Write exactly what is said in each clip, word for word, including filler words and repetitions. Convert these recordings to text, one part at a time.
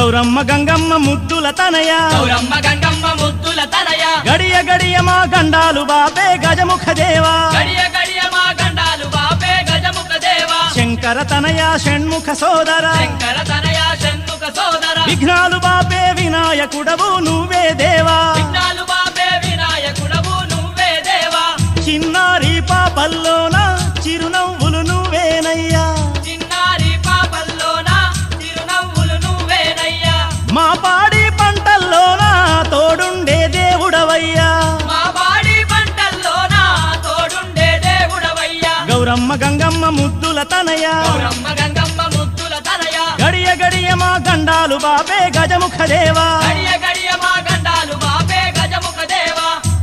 గౌరమ్మ గంగమ్మ ముద్దుల తనయ గౌరమ్మ గంగమ్మ ముద్దుల తనయ గడియ గడియ మా గండాలు బాపే గజముఖ దేవా గడియ గడియ మా గండాలు బాపే గజముఖ దేవా శంకర తనయ షణ్ముఖ సోదర శంకర తనయ షణ్ముఖ సోదర విఘ్నాలు బాపే వినాయకుడవు నువ్వే దేవా విఘ్నాలు బాపే వినాయకుడవు నువ్వే దేవా చిన్నారి పాపల్లోన చిరునవ్వులు నువ్వేనయ్యా చిన్నారి పాపల్లోన చిరునవ్వులు నువ్వేనయ్యా మా పాడి పంటల్లోన తోడుండే దేవుడవయ్యా మా పాడి పంటల్లోన తోడుండే దేవుడవయ్యా గౌరమ్మ గంగమ్మ ముద్దుల తనయ గౌరమ్మ గంగమ్మ ముద్దుల తనయ గడియ గడియ మా గండాలు బాపే గజముఖ దేవా గడియ గడియ మా గండాలు బాపే గజముఖ దేవా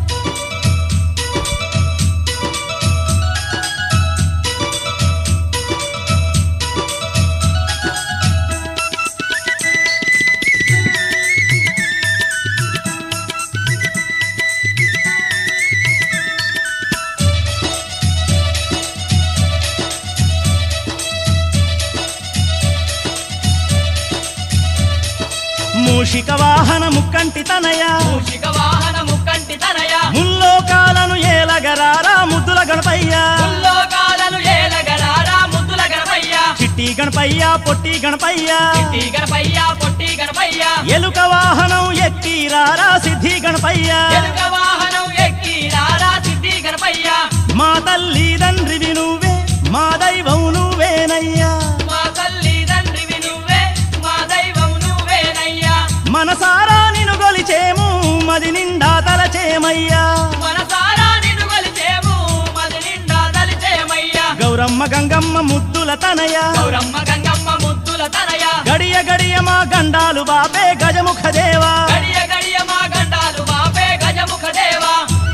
మూషిక వాహన ముక్కంటి తనయ మూషిక వాహన ముక్కంటి తనయ ముల్లోకాలను ఏలగరారా ముద్దుల గణపయ్య ముల్లోకాలను ఏలగరారా ముద్దుల గణపయ్య చిట్టి గణపయ్య పొట్టి గణపయ్య చిట్టి గణపయ్య పొట్టి గణపయ్య ఎలుక వాహనం ఎక్కిరారా సిద్ధి గణపయ్య ఎలుక వాహనం ఎక్కి రారా సిద్ధి గణపయ్య మా తల్లి తండ్రివి నువ్వే మా దైవం నువ్వేనయ్యా మా తల్లి తండ్రివి నువ్వే మా దైవం నువ్వేనయ్యా మనసారా నిన్ను గొలిచేము మది నిండా తలచేమయ్యా మనసారా నిన్ను కొలిచేము మది నిండా తలిచేమయ్యా గౌరమ్మ గంగమ్మ ముద్దుల తనయ గౌరమ్మ గంగమ్మ ముద్దుల తనయ గడియ గడియ మా గండాలు బాపే గజముఖ దేవా గడియ గడియ మా గండాలు బాపే గజముఖ దేవా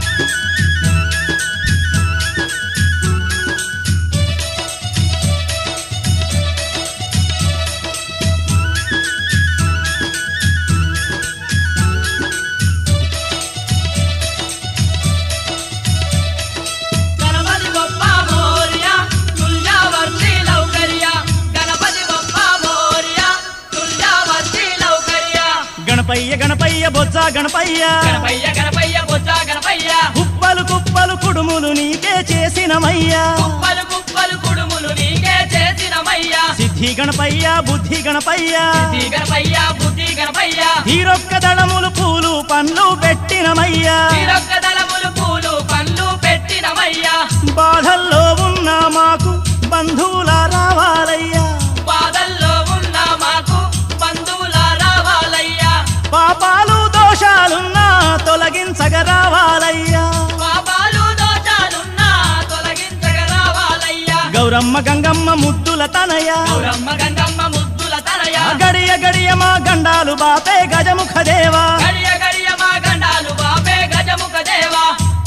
గణపతి బొప్ప మోరియా తుల్యావర్తి లౌకర్యా గణపతి బొప్ప మోరియా తుల్యావర్తి లౌకర్యా గణపయ్య గణపయ్య బొజ్జ గణపయ్య గణపయ్య గణపయ్య బొజ్జ గణపయ్య కుప్పలు కుప్పలు కుడుములు నీకే చేసినమయ్యా కుప్పలు కుప్పలు కుడుములు నీకే చేసినమయ్యా సిద్ధి గణపయ్య బుద్ధి గణపయ్య సిద్ధి గణపయ్య బుద్ధి గణపయ్య తీరొక్క దళములు పూలు పండ్లు పెట్టినమయ్యా తీరొక్క దళములు పూలు పండ్లు పెట్టినమయ్యా బాధల్లో ఉన్న మాకు బంధువుల రావాలయ్యా బాధల్లో ఉన్న మాకు బంధువుల రావాలయ్యా పాపాలు దోషాలున్నా తొలగించగ రావాలయ్యా పాపాలు దోషాలున్నా తొలగించగ రావాలయ్యా గౌరమ్మ గంగమ్మ ముద్దుల తనయ గౌరమ్మ గంగమ్మ ముద్దుల తనయ గడియ గడియ మా గండాలు బాపే గజముఖ దేవా గడియ గడియ మా గండాలు బాపే గజముఖ దేవా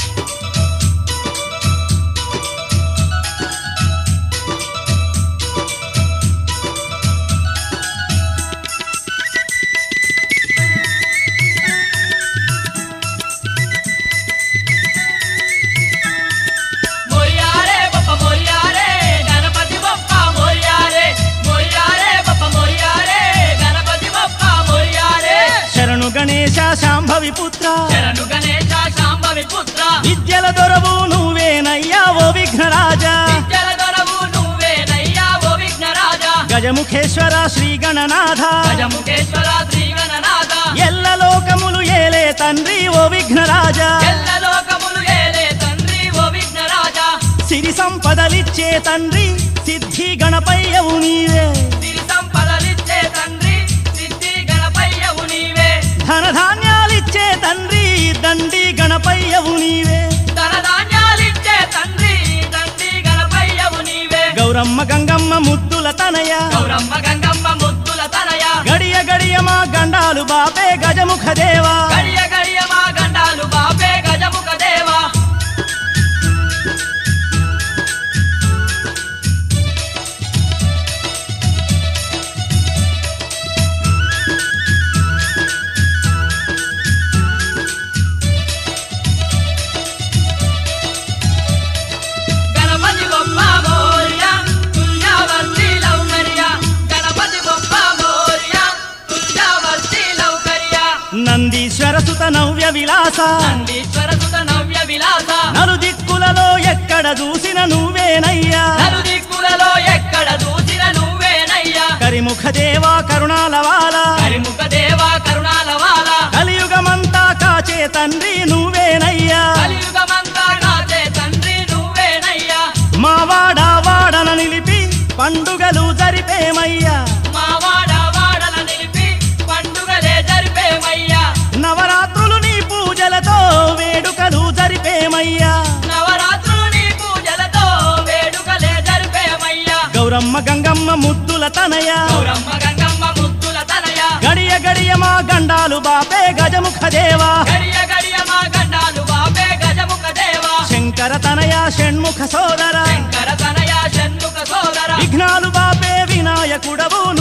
మోరియారే బొప్ప మోరియారే గణపతి బొప్ప మోరియారే మోరియారే బొప్ప మోరియారే గణపతి బొప్ప మోరియారే శరణు గణేశ శాంభవి పుత్ర శరణు గణేశ శాంభవి పుత్ర విద్యల దొరవు నువ్వేనయ్యా ఓ విఘ్నరాజా విద్యల దొరవు నువ్వేనయ్యా ఓ విఘ్నరాజా గజముఖేశ్వర శ్రీ గణనాథ గజముఖేశ్వర శ్రీ గణనాథ ఎల్ల లోకములు ఏలే తండ్రి ఓ విఘ్నరాజా ఎల్ల లోకములు ఏలే తండ్రి ఓ విఘ్నరాజా సిరి సంపదలిచ్చే తండ్రి సిద్ధి గణపయ్యవు నీవే సిరి సంపదలిచ్చే తండ్రి సిద్ధి గణపయ్యవు నీవే ధనధాన్యాలిచ్చే తండ్రి దండి గణపయ్యవు నీవే ధనధాన్యాలిచ్చే తండ్రి తండ్రి గణపయ్యవు నీవే గౌరమ్మ గంగమ్మ ముద్దుల తనయ గౌరమ్మ గంగమ్మ ముద్దుల తనయ గడియ గడియ మా గండాలు బాపే గజముఖ దేవా గడియ గడియ మా గండాలు బాపే గజముఖ దేవా గణపతి బొప్ప మోరియా తుల్యావర్తి లౌకర్యా గణపతి బొప్ప మోరియా తుల్యావర్తి సుత నవ్య విలాస నందీశ్వర సుత నవ్య విలాస నలు దిక్కులలో ఎక్కడ చూసిన నువ్వేనయ్యా నలు దిక్కులలో ఎక్కడ చూసిన నువ్వేనయ్యా కరిముఖ దేవా కరుణాల వాల కరిముఖ దేవా కరుణాల వాల కలియుగమంతా కాచే తండ్రి నువ్వేనయ్యా కలియుగమంతా కాచే తండ్రి నువ్వేనయ్యా మా వాడ వాడన నిలిపి పండుగలు జరిపేమయ్యా మా వాడ వాడల నిలిపి పండుగలే జరిపేమయ్యా నవరాత్రులు నీ పూజలతో వేడుకలు జరిపేమయ్యా నవరాత్రులు నీ పూజలతో వేడుకలే జరిపేమయ్యా గౌరమ్మ గంగమ్మ ముద్దుల తనయ గౌరమ్మ గంగమ్మ ముద్దుల తనయ గడియ గడియ మా గండాలు బాపే గజముఖ దేవా గడియ గడియ మా గండాలు బాపే గజముఖ దేవా శంకర తనయ షణ్ముఖ సోదర శంకర తనయ షణ్ముఖ సోదర విఘ్నాలు బాపే వినాయకుడవు